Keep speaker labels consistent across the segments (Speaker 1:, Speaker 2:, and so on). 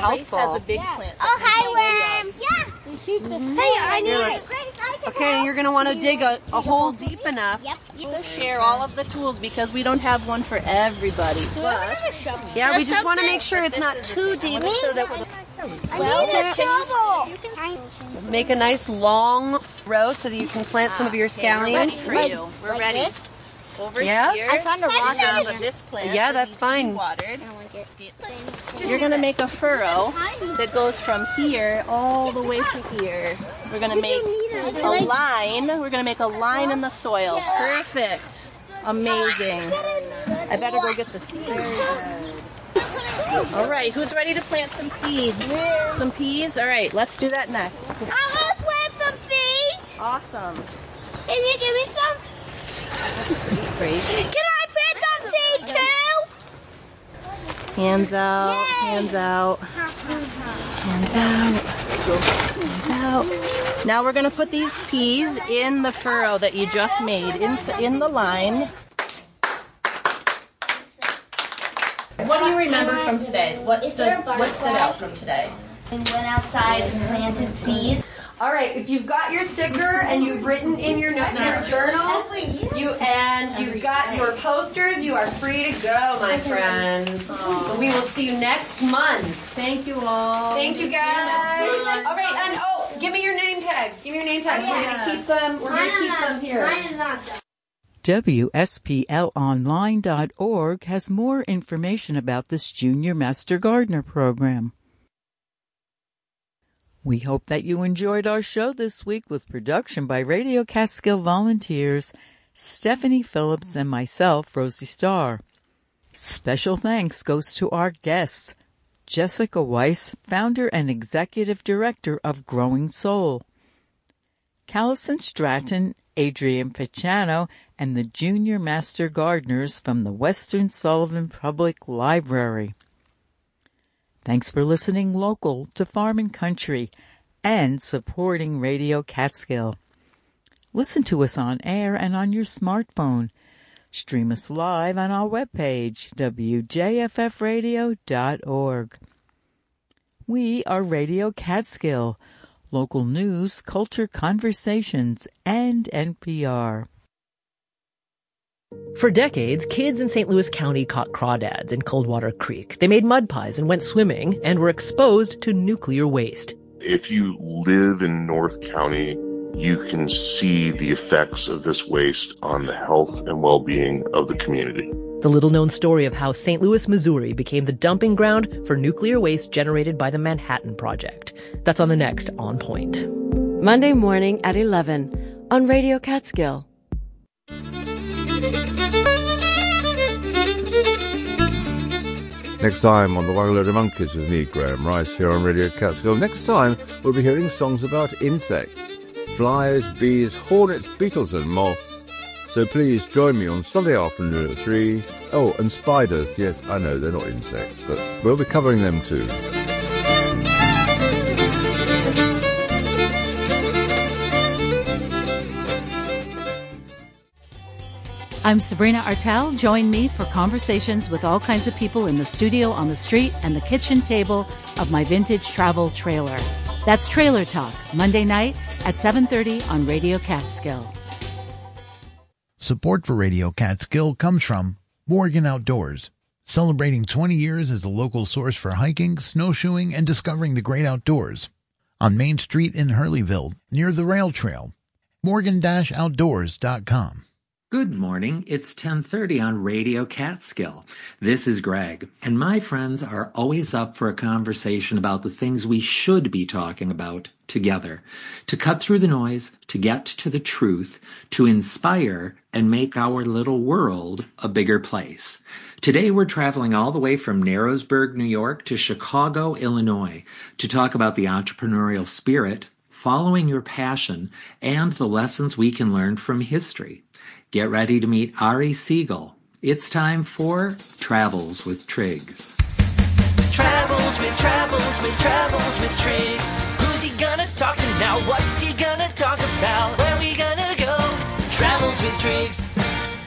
Speaker 1: helpful.
Speaker 2: Grace has a big plant.
Speaker 3: Oh, hi, worms. Yeah. Hey, I need it.
Speaker 1: Okay, you're going to want to dig a hole deep enough.
Speaker 3: Yep.
Speaker 2: We'll share all of the tools because we don't have one for everybody. But
Speaker 1: Yeah, we just want to make sure it's not too deep so that
Speaker 3: I need a shovel.
Speaker 1: make a nice long row so that you can plant some of your scallions.
Speaker 2: for you. We're ready. Over here,
Speaker 3: I found a rock
Speaker 2: we have
Speaker 3: in
Speaker 2: this plant.
Speaker 1: Yeah,
Speaker 2: that
Speaker 1: that's
Speaker 2: needs to
Speaker 1: fine.
Speaker 2: be watered. You're going to make a furrow that goes from here all the way to here. We're going to make a line. We're going to make a line in the soil. Perfect. Amazing. I better go get the seeds. All right, who's ready to plant some seeds? Some peas? All right, let's do that next.
Speaker 3: I want to plant some seeds.
Speaker 2: Awesome.
Speaker 3: Can you give me some?
Speaker 2: Great.
Speaker 3: Can I plant some seeds too?
Speaker 2: Hands out, hands out, hands out, hands out. Now we're going to put these peas in the furrow that you just made, in the line. What do you remember from today? What stood out from today?
Speaker 3: We went outside and planted seeds.
Speaker 1: All right, if you've got your sticker and you've written in your journal, you've got your posters, you are free to go, my friends. And we will see you next month.
Speaker 2: Thank you all.
Speaker 1: Thank you, guys. All right, and give me your name tags. Give me your name tags. We're gonna keep them. We're gonna keep them here.
Speaker 4: WSPLonline.org has more information about this Junior Master Gardener program. We hope that you enjoyed our show this week with production by Radio Catskill volunteers Stephanie Phillips and myself, Rosie Starr. Special thanks goes to our guests, Jessica Weiss, founder and executive director of Growing Soul, Callison Stratton, Adrian Picciano, and the Junior Master Gardeners from the Western Sullivan Public Library. Thanks for listening local to Farm and Country and supporting Radio Catskill. Listen to us on air and on your smartphone. Stream us live on our webpage, wjffradio.org. We are Radio Catskill, local news, culture, conversations, and NPR.
Speaker 5: For decades, kids in St. Louis County caught crawdads in Coldwater Creek. They made mud pies and went swimming and were exposed to nuclear waste.
Speaker 6: If you live in North County, you can see the effects of this waste on the health and well-being of the community.
Speaker 5: The little-known story of how St. Louis, Missouri became the dumping ground for nuclear waste generated by the Manhattan Project. That's on the next On Point.
Speaker 7: Monday morning at 11 on Radio Catskill.
Speaker 8: Next time on The Wagga Load of Monkeys with me, Graham Rice, here on Radio Catskill. Next time, we'll be hearing songs about insects. Flies, bees, hornets, beetles and moths. So please join me on Sunday afternoon at 3. Oh, and spiders. Yes, I know, they're not insects, but we'll be covering them too.
Speaker 9: I'm Sabrina Artel. Join me for conversations with all kinds of people in the studio, on the street, and the kitchen table of my vintage travel trailer. That's Trailer Talk, Monday night at 7:30 on Radio Catskill.
Speaker 10: Support for Radio Catskill comes from Morgan Outdoors, celebrating 20 years as a local source for hiking, snowshoeing, and discovering the great outdoors. On Main Street in Hurleyville, near the rail trail. Morgan-Outdoors.com.
Speaker 11: Good morning. It's 10:30 on Radio Catskill. This is Greg, and my friends are always up for a conversation about the things we should be talking about together, to cut through the noise, to get to the truth, to inspire and make our little world a bigger place. Today we're traveling all the way from Narrowsburg, New York to Chicago, Illinois, to talk about the entrepreneurial spirit, following your passion, and the lessons we can learn from history. Get ready to meet Ari Siegel. It's time for Travels with Triggs.
Speaker 12: Travels with Triggs. Who's he gonna talk to now? What's he gonna talk about? Where we gonna go? Travels with Triggs.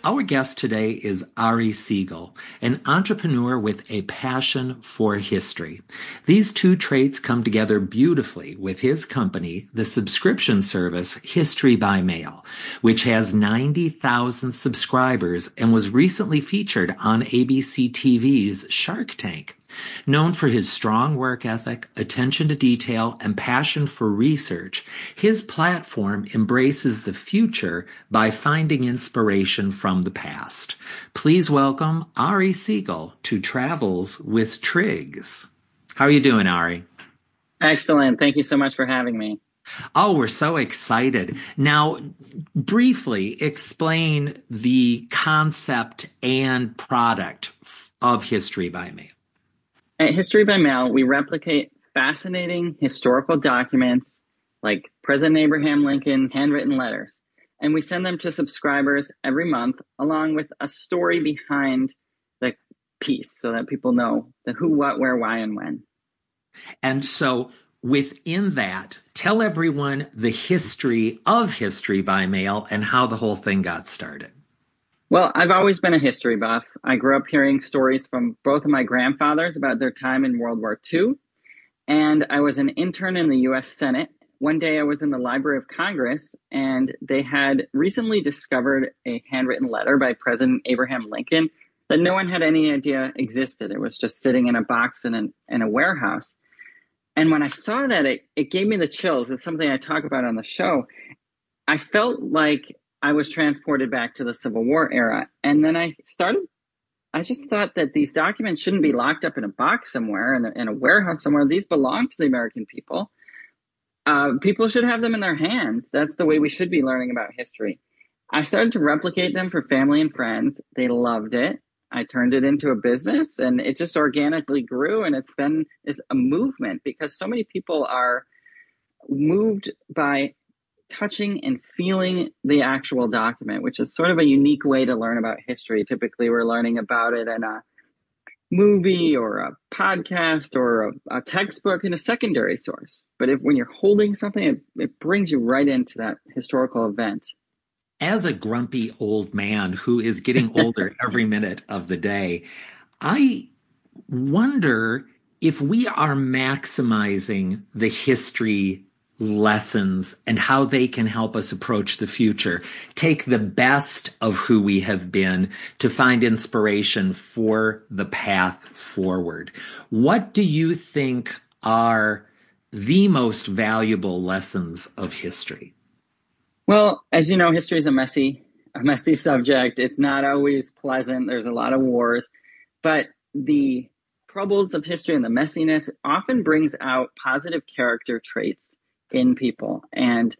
Speaker 11: Our guest today is Ari Siegel, an entrepreneur with a passion for history. These two traits come together beautifully with his company, the subscription service History by Mail, which has 90,000 subscribers and was recently featured on ABC TV's Shark Tank. Known for his strong work ethic, attention to detail, and passion for research, his platform embraces the future by finding inspiration from the past. Please welcome Ari Siegel to Travels with Triggs. How are you doing, Ari?
Speaker 13: Excellent. Thank you so much for having me.
Speaker 11: Oh, we're so excited. Now, briefly explain the concept and product of History by Mail.
Speaker 13: At History by Mail, we replicate fascinating historical documents like President Abraham Lincoln's handwritten letters, and we send them to subscribers every month along with a story behind the piece so that people know the who, what, where, why, and when.
Speaker 11: And so within that, tell everyone the history of History by Mail and how the whole thing got started.
Speaker 13: Well, I've always been a history buff. I grew up hearing stories from both of my grandfathers about their time in World War II, and I was an intern in the U.S. Senate. One day I was in the Library of Congress, and they had recently discovered a handwritten letter by President Abraham Lincoln that no one had any idea existed. It was just sitting in a box in a warehouse. And when I saw that, it gave me the chills. It's something I talk about on the show. I felt like I was transported back to the Civil War era. And then I just thought that these documents shouldn't be locked up in a box somewhere, in a warehouse somewhere. These belong to the American people. People should have them in their hands. That's the way we should be learning about history. I started to replicate them for family and friends. They loved it. I turned it into a business, and it just organically grew. And it's a movement because so many people are moved by touching and feeling the actual document, which is sort of a unique way to learn about history. Typically, we're learning about it in a movie or a podcast or a textbook in a secondary source. But when you're holding something, it brings you right into that historical event.
Speaker 11: As a grumpy old man who is getting older every minute of the day, I wonder if we are maximizing the history lessons and how they can help us approach the future. Take the best of who we have been to find inspiration for the path forward. What do you think are the most valuable lessons of history?
Speaker 13: Well, as you know, history is a messy subject. It's not always pleasant. There's a lot of wars, but the troubles of history and the messiness often brings out positive character traits in people. And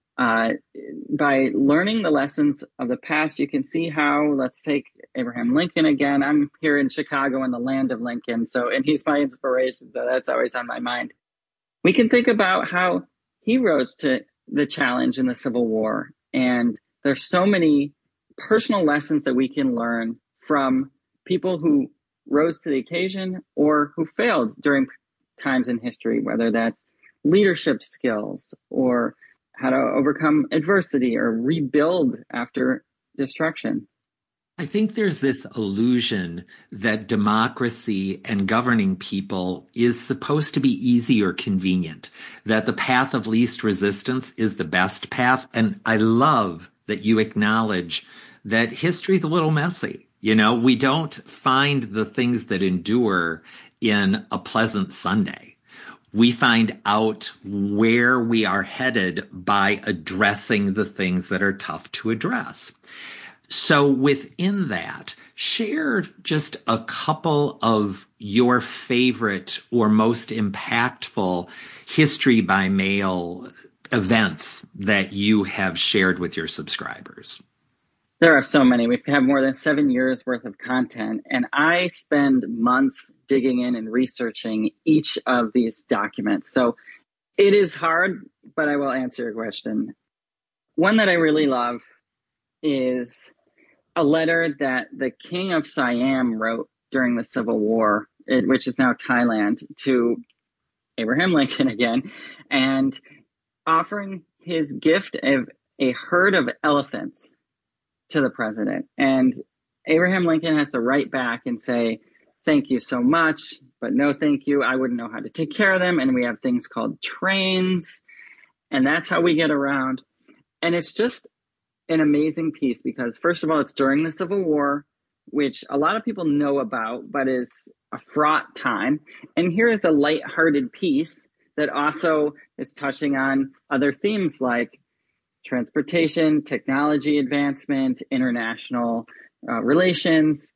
Speaker 13: by learning the lessons of the past, you can see how, let's take Abraham Lincoln again. I'm here in Chicago in the land of Lincoln. And he's my inspiration. So that's always on my mind. We can think about how he rose to the challenge in the Civil War. And there's so many personal lessons that we can learn from people who rose to the occasion or who failed during times in history, whether that's leadership skills or how to overcome adversity or rebuild after destruction.
Speaker 11: I think there's this illusion that democracy and governing people is supposed to be easy or convenient, that the path of least resistance is the best path. And I love that you acknowledge that history's a little messy. You know, we don't find the things that endure in a pleasant Sunday. We find out where we are headed by addressing the things that are tough to address. So within that, share just a couple of your favorite or most impactful History by Mail events that you have shared with your subscribers.
Speaker 13: There are so many. We have more than 7 years worth of content, and I spend months digging in and researching each of these documents. So it is hard, but I will answer your question. One that I really love is a letter that the King of Siam wrote during the Civil War, which is now Thailand, to Abraham Lincoln again, and offering his gift of a herd of elephants to the president. And Abraham Lincoln has to write back and say, thank you so much, but no thank you. I wouldn't know how to take care of them. And we have things called trains. And that's how we get around. And it's just an amazing piece because, first of all, it's during the Civil War, which a lot of people know about, but is a fraught time. And here is a lighthearted piece that also is touching on other themes like transportation, technology advancement, international relations.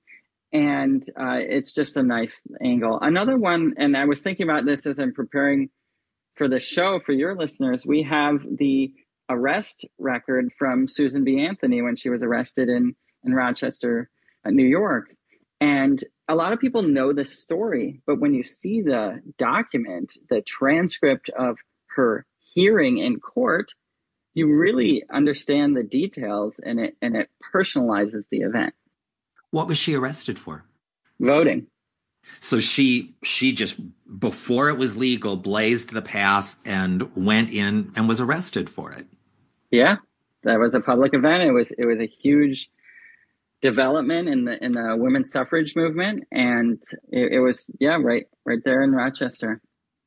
Speaker 13: And it's just a nice angle. Another one, and I was thinking about this as I'm preparing for the show for your listeners, we have the arrest record from Susan B. Anthony when she was arrested in Rochester, New York. And a lot of people know this story, but when you see the document, the transcript of her hearing in court, you really understand the details, and it personalizes the event.
Speaker 11: What was she arrested for?
Speaker 13: Voting.
Speaker 11: So she just, before it was legal, blazed the path and went in and was arrested for it.
Speaker 13: Yeah, that was a public event. It was a huge development in the women's suffrage movement, and it was right there in Rochester.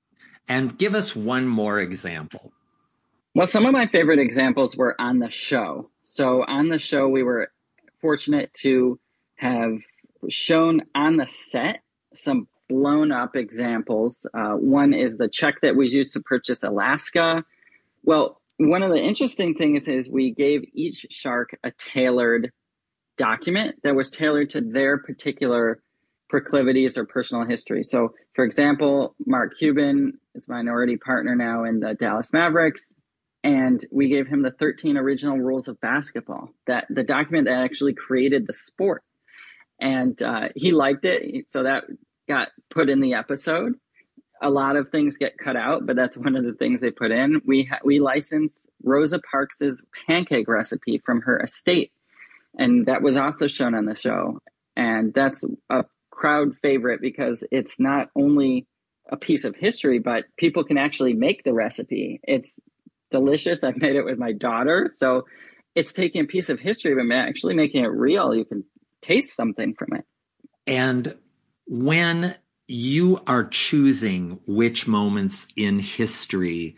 Speaker 11: And give us one more example.
Speaker 13: Well, some of my favorite examples were on the show. So on the show, we were fortunate to have shown on the set some blown up examples. One is the check that we used to purchase Alaska. Well, one of the interesting things is we gave each shark a tailored document that was tailored to their particular proclivities or personal history. So, for example, Mark Cuban is a minority partner now in the Dallas Mavericks, and we gave him the 13 original rules of basketball, that the document that actually created the sport. And he liked it, so that got put in the episode. A lot of things get cut out, but that's one of the things they put in. We licensed Rosa Parks's pancake recipe from her estate, and that was also shown on the show. And that's a crowd favorite because it's not only a piece of history, but people can actually make the recipe. It's delicious. I've made it with my daughter. So it's taking a piece of history, but actually making it real. You can taste something from it.
Speaker 11: And when you are choosing which moments in history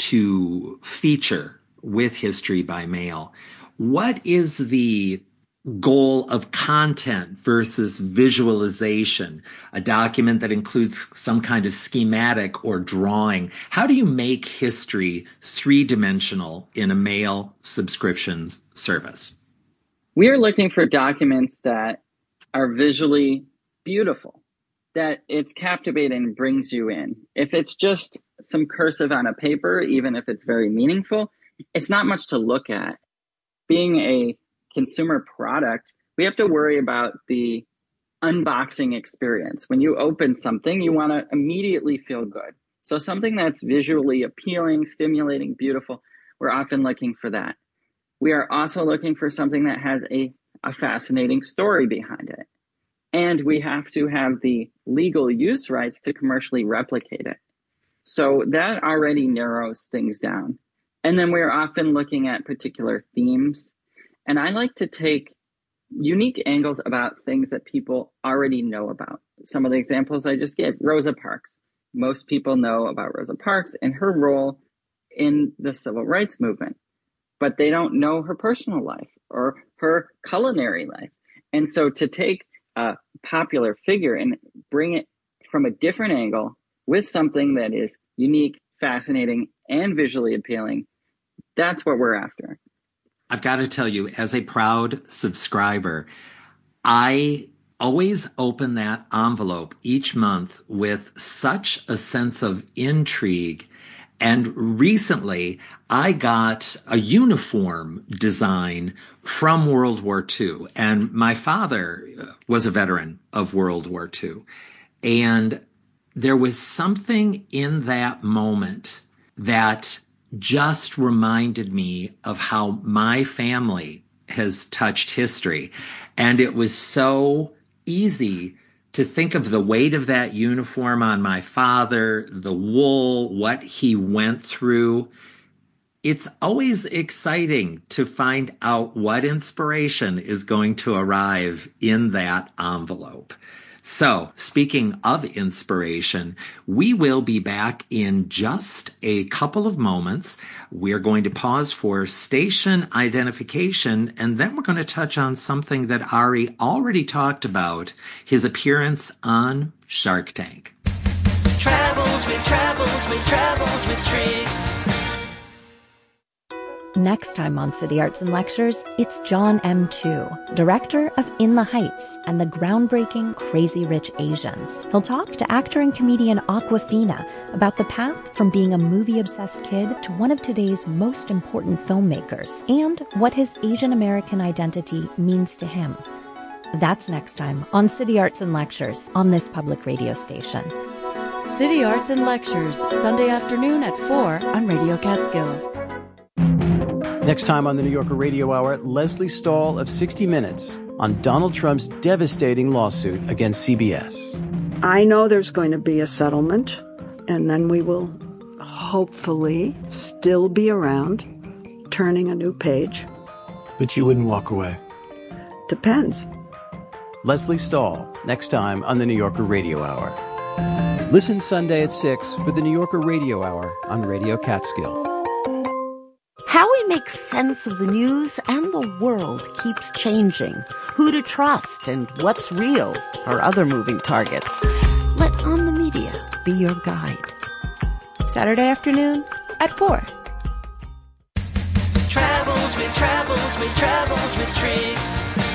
Speaker 11: to feature with History by Mail, what is the goal of content versus visualization? A document that includes some kind of schematic or drawing. How do you make history three-dimensional in a mail subscriptions service?
Speaker 13: We are looking for documents that are visually beautiful, that it's captivating and brings you in. If it's just some cursive on a paper, even if it's very meaningful, it's not much to look at. Being a consumer product, we have to worry about the unboxing experience. When you open something, you want to immediately feel good. So something that's visually appealing, stimulating, beautiful, we're often looking for that. We are also looking for something that has a fascinating story behind it. And we have to have the legal use rights to commercially replicate it. So that already narrows things down. And then we're often looking at particular themes. And I like to take unique angles about things that people already know about. Some of the examples I just gave, Rosa Parks. Most people know about Rosa Parks and her role in the civil rights movement, but they don't know her personal life or her culinary life. And so to take a popular figure and bring it from a different angle with something that is unique, fascinating, and visually appealing, that's what we're after.
Speaker 11: I've got to tell you, as a proud subscriber, I always open that envelope each month with such a sense of intrigue. And recently, I got a uniform design from World War II. And my father was a veteran of World War II. And there was something in that moment that just reminded me of how my family has touched history. And it was so easy to think of the weight of that uniform on my father, the wool, what he went through. it's always exciting to find out what inspiration is going to arrive in that envelope. So, speaking of inspiration, we will be back in just a couple of moments. We're going to pause for station identification, and then we're going to touch on something that Ari already talked about, his appearance on Shark Tank.
Speaker 12: Travels with Triggs.
Speaker 14: Next time on City Arts and Lectures, it's John M. Chu, director of In the Heights and the groundbreaking Crazy Rich Asians. He'll talk to actor and comedian Awkwafina about the path from being a movie-obsessed kid to one of today's most important filmmakers and what his Asian American identity means to him. That's next time on City Arts and Lectures on this public radio station.
Speaker 7: City Arts and Lectures, Sunday afternoon at 4 on Radio Catskill.
Speaker 15: Next time on the New Yorker Radio Hour, Leslie Stahl of 60 Minutes on Donald Trump's devastating lawsuit against CBS.
Speaker 16: I know there's going to be a settlement, and then we will hopefully still be around, turning a new page.
Speaker 15: But you wouldn't walk away.
Speaker 16: Depends.
Speaker 15: Leslie Stahl, next time on the New Yorker Radio Hour. Listen Sunday at 6 for the New Yorker Radio Hour on Radio Catskill.
Speaker 17: How we make sense of the news and the world keeps changing. Who to trust and what's real are other moving targets. Let On the Media be your guide.
Speaker 7: Saturday afternoon at 4.
Speaker 12: Travels with Triggs.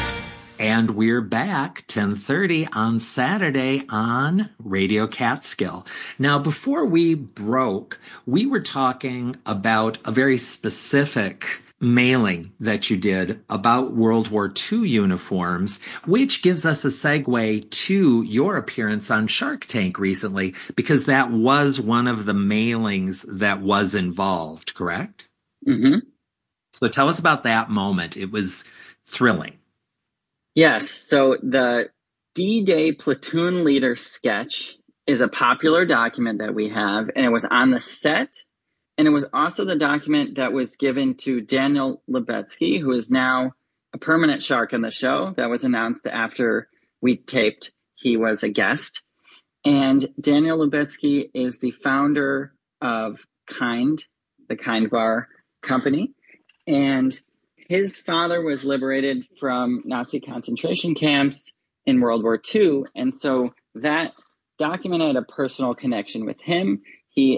Speaker 11: And we're back 10:30 on Saturday on Radio Catskill. Now, before we broke, we were talking about a very specific mailing that you did about World War II uniforms, which gives us a segue to your appearance on Shark Tank recently, because that was one of the mailings that was involved, correct?
Speaker 13: Mm-hmm.
Speaker 11: So tell us about that moment. It was thrilling.
Speaker 13: Yes. So the D-Day platoon leader sketch is a popular document that we have, and it was on the set. And it was also the document that was given to Daniel Lubetzky, who is now a permanent shark on the show. That was announced after we taped. He was a guest. And Daniel Lubetzky is the founder of Kind, the Kind Bar company. And his father was liberated from Nazi concentration camps in World War II. And so that document had a personal connection with him. It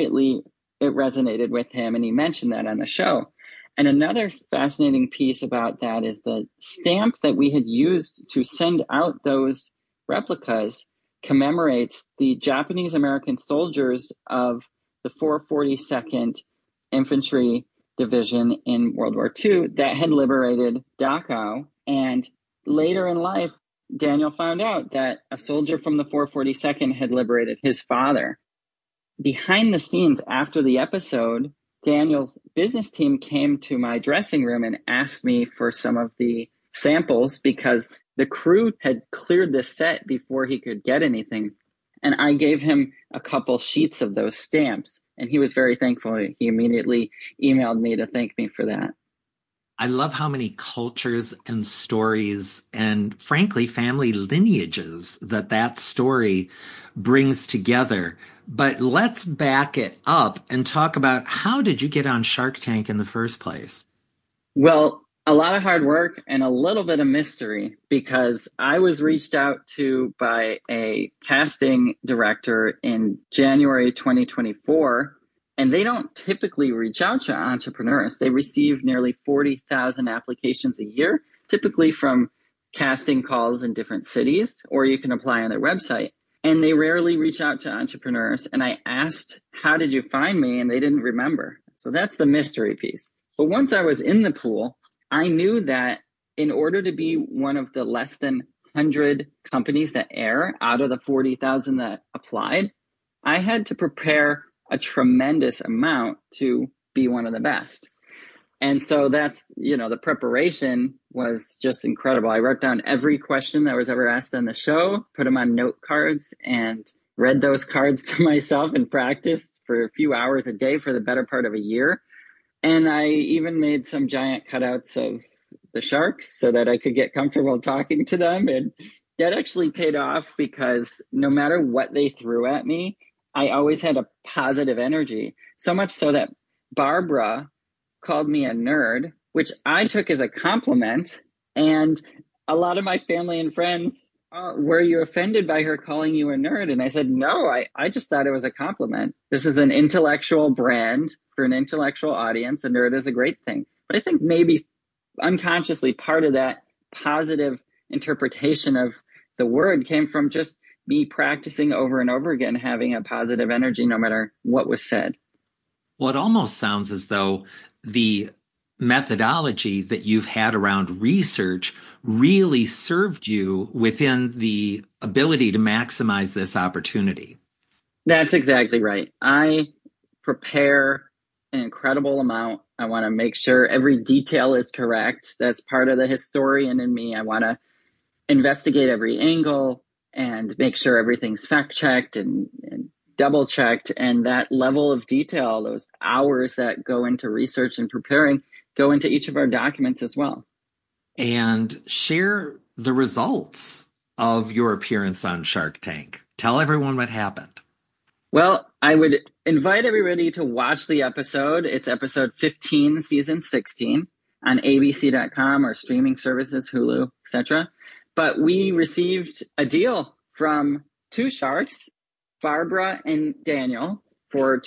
Speaker 13: resonated with him, and he mentioned that on the show. And another fascinating piece about that is the stamp that we had used to send out those replicas commemorates the Japanese American soldiers of the 442nd Infantry Division in World War II that had liberated Dachau. And later in life, Daniel found out that a soldier from the 442nd had liberated his father. Behind the scenes after the episode, Daniel's business team came to my dressing room and asked me for some of the samples because the crew had cleared the set before he could get anything. And I gave him a couple sheets of those stamps, and he was very thankful. He immediately emailed me to thank me for that.
Speaker 11: I love how many cultures and stories and, frankly, family lineages that story brings together. But let's back it up and talk about, how did you get on Shark Tank in the first place?
Speaker 13: Well, a lot of hard work and a little bit of mystery, because I was reached out to by a casting director in January 2024, and they don't typically reach out to entrepreneurs. They receive nearly 40,000 applications a year, typically from casting calls in different cities, or you can apply on their website. And they rarely reach out to entrepreneurs. And I asked, how did you find me? And they didn't remember. So that's the mystery piece. But once I was in the pool, I knew that in order to be one of the less than 100 companies that air out of the 40,000 that applied, I had to prepare a tremendous amount to be one of the best. And so that's, the preparation was just incredible. I wrote down every question that was ever asked on the show, put them on note cards, and read those cards to myself and practiced for a few hours a day for the better part of a year. And I even made some giant cutouts of the sharks so that I could get comfortable talking to them. And that actually paid off because no matter what they threw at me, I always had a positive energy. So much so that Barbara called me a nerd, which I took as a compliment. And a lot of my family and friends, were you offended by her calling you a nerd? And I said, no, I just thought it was a compliment. This is an intellectual brand for an intellectual audience. A nerd is a great thing. But I think maybe unconsciously part of that positive interpretation of the word came from just me practicing over and over again, having a positive energy no matter what was said.
Speaker 11: Well, it almost sounds as though the methodology that you've had around research really served you within the ability to maximize this opportunity.
Speaker 13: That's exactly right. I prepare an incredible amount. I want to make sure every detail is correct. That's part of the historian in me. I want to investigate every angle and make sure everything's fact-checked and double-checked. And that level of detail, those hours that go into research and preparing, go into each of our documents as well.
Speaker 11: And share the results of your appearance on Shark Tank. Tell everyone what happened.
Speaker 13: Well, I would invite everybody to watch the episode. It's episode 15, season 16 on abc.com or streaming services, Hulu, etc. But we received a deal from two sharks, Barbara and Daniel, for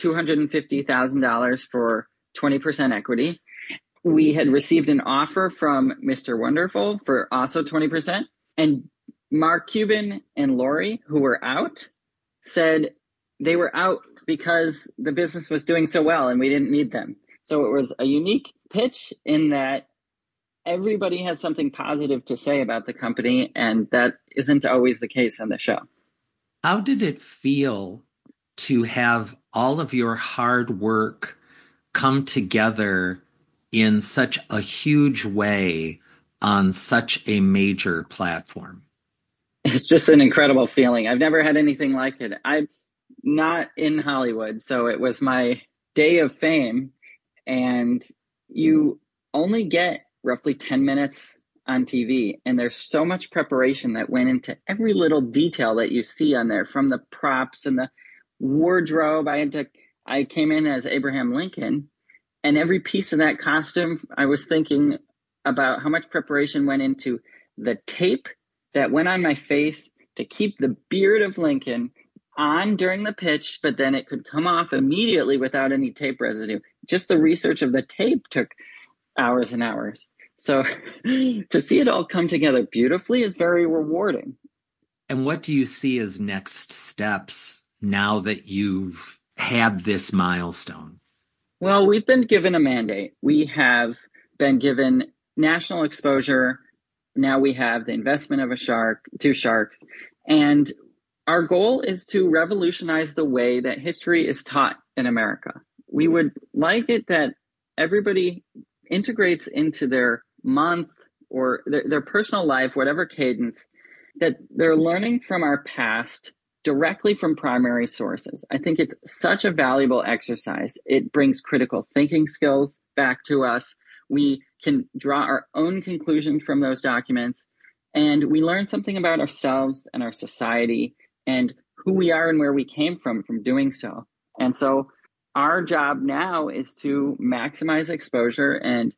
Speaker 13: $250,000 for 20% equity. We had received an offer from Mr. Wonderful for also 20%. And Mark Cuban and Lori, who were out, said they were out because the business was doing so well and we didn't need them. So it was a unique pitch in that everybody had something positive to say about the company, and that isn't always the case on the show.
Speaker 11: How did it feel to have all of your hard work come together in such a huge way on such a major platform?
Speaker 13: It's just an incredible feeling. I've never had anything like it. I'm not in Hollywood, so it was my day of fame, and you only get roughly 10 minutes on TV, and there's so much preparation that went into every little detail that you see on there, from the props and the wardrobe. I came in as Abraham Lincoln, and every piece of that costume, I was thinking about how much preparation went into the tape that went on my face to keep the beard of Lincoln on during the pitch, but then it could come off immediately without any tape residue. Just the research of the tape took hours and hours. So to see it all come together beautifully is very rewarding.
Speaker 11: And what do you see as next steps now that you've had this milestone?
Speaker 13: Well, we've been given a mandate. We have been given national exposure. Now we have the investment of two sharks. And our goal is to revolutionize the way that history is taught in America. We would like it that everybody integrates into their month or their personal life, whatever cadence, that they're learning from our past directly from primary sources. I think it's such a valuable exercise. It brings critical thinking skills back to us. We can draw our own conclusions from those documents, and we learn something about ourselves and our society and who we are and where we came from doing so. And so our job now is to maximize exposure and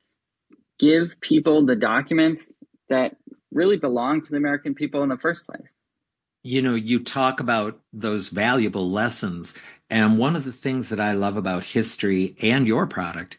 Speaker 13: give people the documents that really belong to the American people in the first place.
Speaker 11: You know, you talk about those valuable lessons. And one of the things that I love about history and your product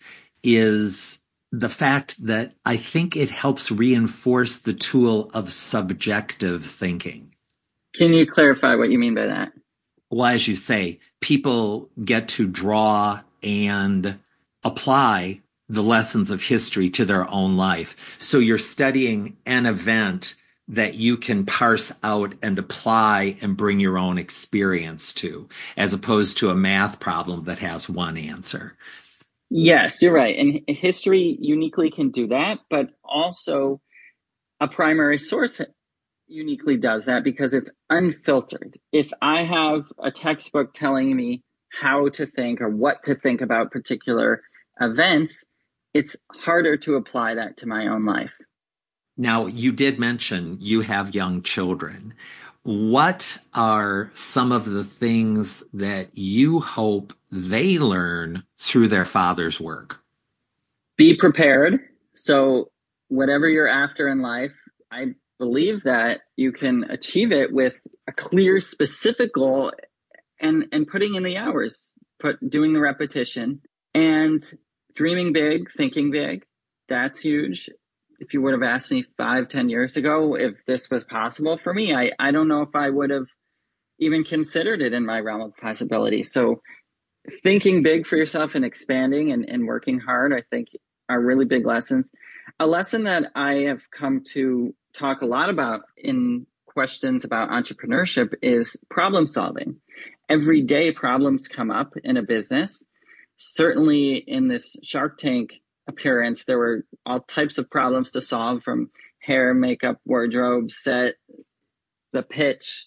Speaker 11: is the fact that I think it helps reinforce the tool of subjective thinking.
Speaker 13: Can you clarify what you mean by that?
Speaker 11: Well, as you say, people get to draw and apply the lessons of history to their own life. So you're studying an event that you can parse out and apply and bring your own experience to, as opposed to a math problem that has one answer.
Speaker 13: Yes, you're right. And history uniquely can do that, but also a primary source uniquely does that because it's unfiltered. If I have a textbook telling me how to think or what to think about particular events, it's harder to apply that to my own life.
Speaker 11: Now, you did mention you have young children. What are some of the things that you hope they learn through their father's work?
Speaker 13: Be prepared. So whatever you're after in life, I believe that you can achieve it with a clear, specific goal and putting in the hours, doing the repetition and dreaming big, thinking big. That's huge. If you would have asked me 5-10 years ago if this was possible for me, I don't know if I would have even considered it in my realm of possibility. So thinking big for yourself and expanding and working hard, I think, are really big lessons. A lesson that I have come to talk a lot about in questions about entrepreneurship is problem solving. Every day problems come up in a business. Certainly in this Shark Tank appearance, there were all types of problems to solve, from hair, makeup, wardrobe, set, the pitch,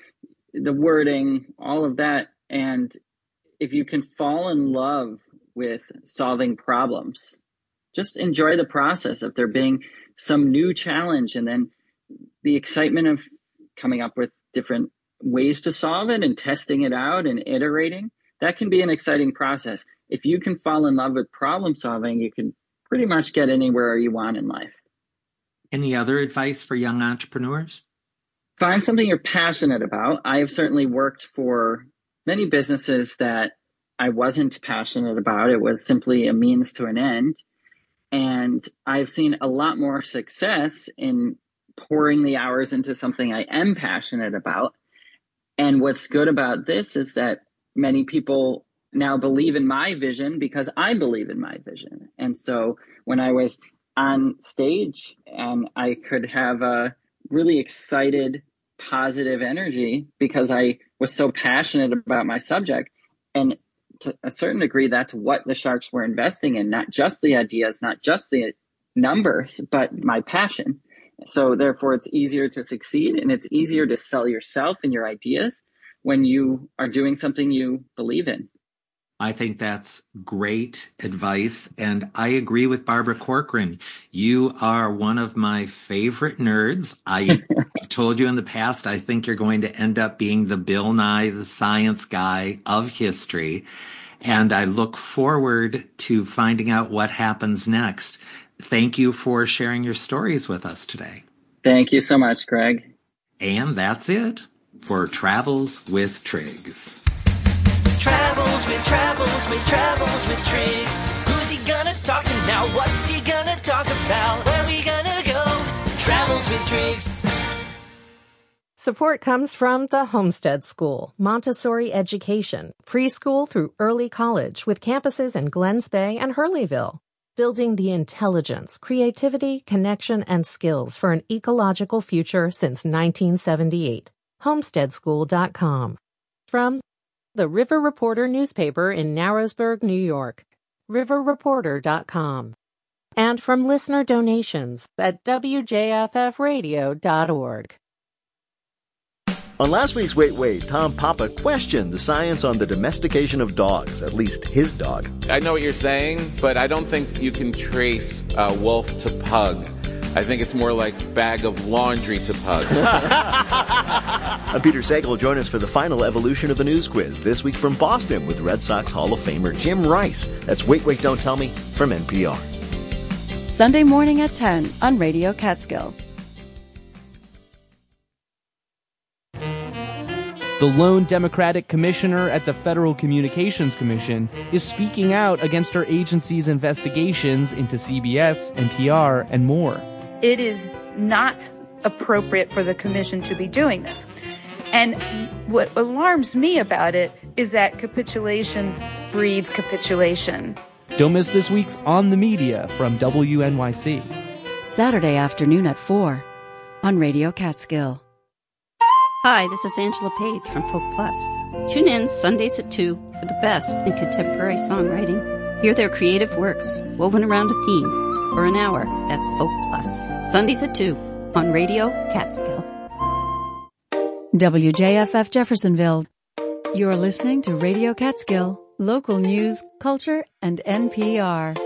Speaker 13: the wording, all of that. And if you can fall in love with solving problems, just enjoy the process of there being some new challenge and then the excitement of coming up with different ways to solve it and testing it out and iterating. That can be an exciting process. If you can fall in love with problem solving, you can pretty much get anywhere you want in life.
Speaker 11: Any other advice for young entrepreneurs?
Speaker 13: Find something you're passionate about. I have certainly worked for many businesses that I wasn't passionate about. It was simply a means to an end. And I've seen a lot more success in pouring the hours into something I am passionate about. And what's good about this is that many people now believe in my vision because I believe in my vision. And so when I was on stage and I could have a really excited, positive energy because I was so passionate about my subject. And to a certain degree, that's what the Sharks were investing in, not just the ideas, not just the numbers, but my passion. So therefore, it's easier to succeed and it's easier to sell yourself and your ideas when you are doing something you believe in.
Speaker 11: I think that's great advice. And I agree with Barbara Corcoran. You are one of my favorite nerds. I've told you in the past, I think you're going to end up being the Bill Nye, the science guy of history. And I look forward to finding out what happens next. Thank you for sharing your stories with us today.
Speaker 13: Thank you so much, Greg.
Speaker 11: And that's it for Travels with Triggs.
Speaker 12: Travels with Triggs. Who's he gonna talk to now? What's he gonna talk about? Where we gonna go? Travels with Triggs.
Speaker 14: Support comes from the Homestead School, Montessori education, preschool through early college with campuses in Glens Bay and Hurleyville. Building the intelligence, creativity, connection, and skills for an ecological future since 1978. Homesteadschool.com. From the River Reporter newspaper in Narrowsburg, New York, riverreporter.com. And from listener donations at wjffradio.org.
Speaker 18: On last week's Wait, Tom Papa questioned the science on the domestication of dogs, at least his dog.
Speaker 19: I know what you're saying, but I don't think you can trace wolf to pug. I think it's more like bag of laundry to pug.
Speaker 18: I'm Peter Sagal. Join us for the final evolution of the news quiz this week from Boston with Red Sox Hall of Famer Jim Rice. That's Wait, Don't Tell Me from NPR.
Speaker 7: Sunday morning at 10 on Radio Catskill.
Speaker 20: The lone Democratic commissioner at the Federal Communications Commission is speaking out against her agency's investigations into CBS, NPR, and more.
Speaker 21: It is not appropriate for the commission to be doing this. And what alarms me about it is that capitulation breeds capitulation.
Speaker 20: Don't miss this week's On the Media from WNYC.
Speaker 7: Saturday afternoon at 4 on Radio Catskill.
Speaker 22: Hi, this is Angela Page from Folk Plus. Tune in Sundays at 2 for the best in contemporary songwriting. Hear their creative works woven around a theme for an hour. That's Folk Plus. Sundays at 2 on Radio Catskill.
Speaker 7: WJFF Jeffersonville. You're listening to Radio Catskill, local news, culture, and NPR.